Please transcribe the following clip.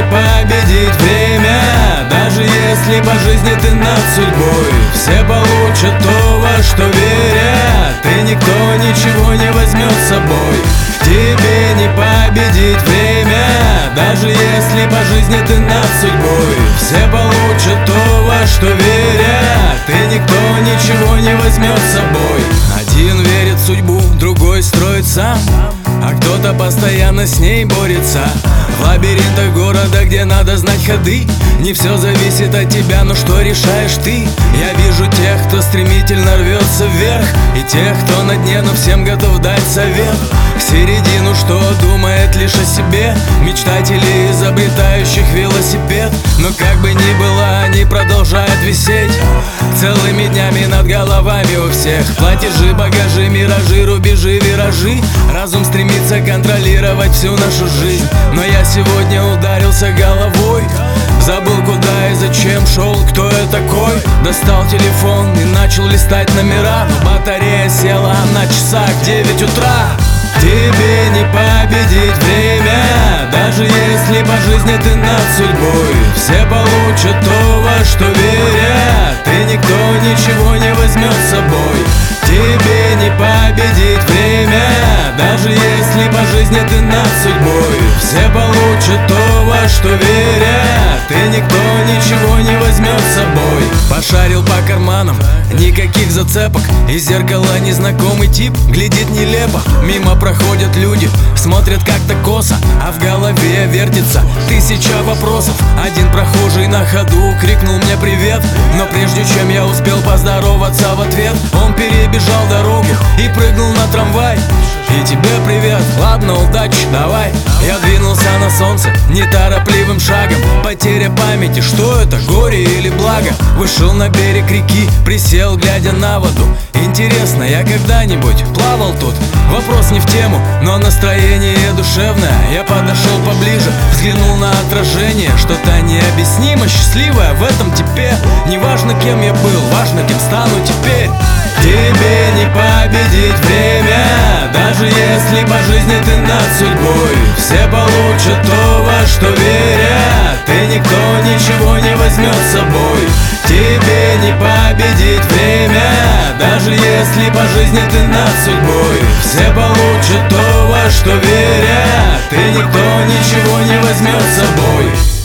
не победить время, даже если по жизни ты над судьбой. Все получат то, во что верят, и никто ничего не возьмет с собой. Тебе не победить время, даже если по жизни ты над судьбой. Все получат то, во что верят, и никто ничего не возьмет с собой. Один верит в судьбу, другой строит сам, а кто-то постоянно с ней борется. В лабиринтах города, где надо знать ходы, не все зависит от тебя, но что решаешь ты? Я вижу тех, кто стремительно рвется вверх, и тех, кто на дне, но всем готов дать совет. Середину, что думает лишь о себе, мечтателей, изобретающих велосипед. Но как бы ни было, они продолжают висеть целыми днями над головами у всех. Платежи, багажи, миражи, рубежи, виражи. Разум стремится контролировать всю нашу жизнь, но я сегодня ударился головой, забыл, куда и зачем шел, кто я такой. Достал телефон и начал листать номера, но батарея села на часах 9 утра. Тебе не победить время, даже если по жизни ты над судьбой. Все получат то, во что верят, и никто ничего не возьмет с собой. Тебе не победить время, даже если по жизни ты над судьбой. Все получат то, во что верят, и никто ничего не возьмет с собой. Пошарил по карманам, никаких зацепок, из зеркала незнакомый тип глядит нелепо. Мимо проходят люди, смотрят как-то косо, а в голове вертится тысяча вопросов. Один прохожий на ходу крикнул мне привет, но прежде чем я успел поздороваться в ответ, он перебежал дорогу и прыгнул на трамвай. И тебе привет, ладно, удачи, давай. Я двинулся на солнце неторопливым шагом. Потеря памяти, что это, горе или благо? Вышел на берег реки, присел, глядя на воду. Интересно, я когда-нибудь плавал тут? Вопрос не в тему, но настроение душевное. Я подошел поближе, взглянул на отражение. Что-то необъяснимо счастливое в этом типе. Не важно, кем я был, важно, кем стану теперь. Тебе не победить время, даже если по жизни ты над судьбой. Все получат то, во что верят, и никто ничего не возьмет с собой. Тебе не победить время, даже если по жизни ты над судьбой. Все получат то, во что верят, и никто ничего не возьмет с собой.